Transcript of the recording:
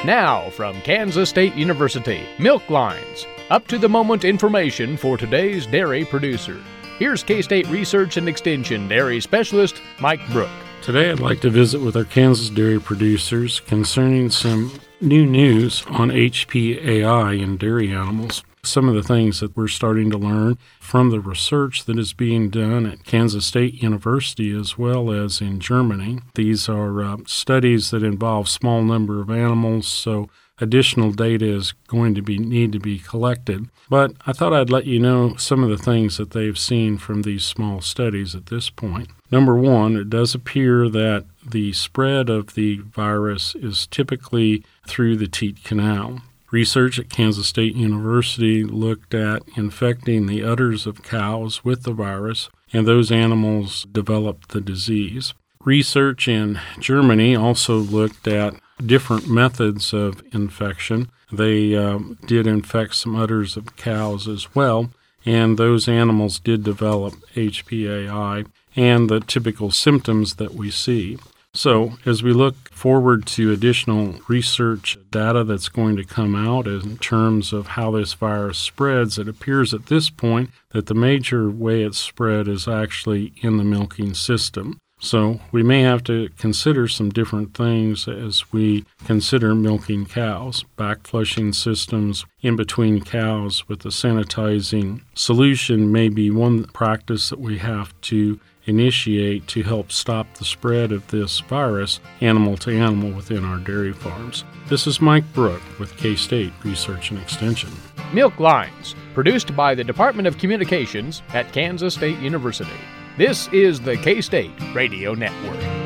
Now, from Kansas State University, Milk Lines, up-to-the-moment information for today's dairy producer. Here's K-State Research and Extension Dairy Specialist Mike Brook. Today I'd like to visit with our Kansas dairy producers concerning some new news on HPAI in dairy animals. Some of the things that we're starting to learn from the research that is being done at Kansas State University as well as in Germany. These are studies that involve small number of animals, so additional data is going to need to be collected. But I thought I'd let you know some of the things that they've seen from these small studies at this point. Number one, it does appear that the spread of the virus is typically through the teat canal. Research at Kansas State University looked at infecting the udders of cows with the virus, and those animals developed the disease. Research in Germany also looked at different methods of infection. They did infect some udders of cows as well, and those animals did develop HPAI and the typical symptoms that we see. So as we look forward to additional research data that's going to come out in terms of how this virus spreads, it appears at this point that the major way it's spread is actually in the milking system. So we may have to consider some different things as we consider milking cows. Backflushing systems in between cows with the sanitizing solution may be one practice that we have to initiate to help stop the spread of this virus animal to animal within our dairy farms. This is Mike Brook with K-State Research and Extension. Milk Lines, produced by the Department of Communications at Kansas State University. This is the K-State Radio Network.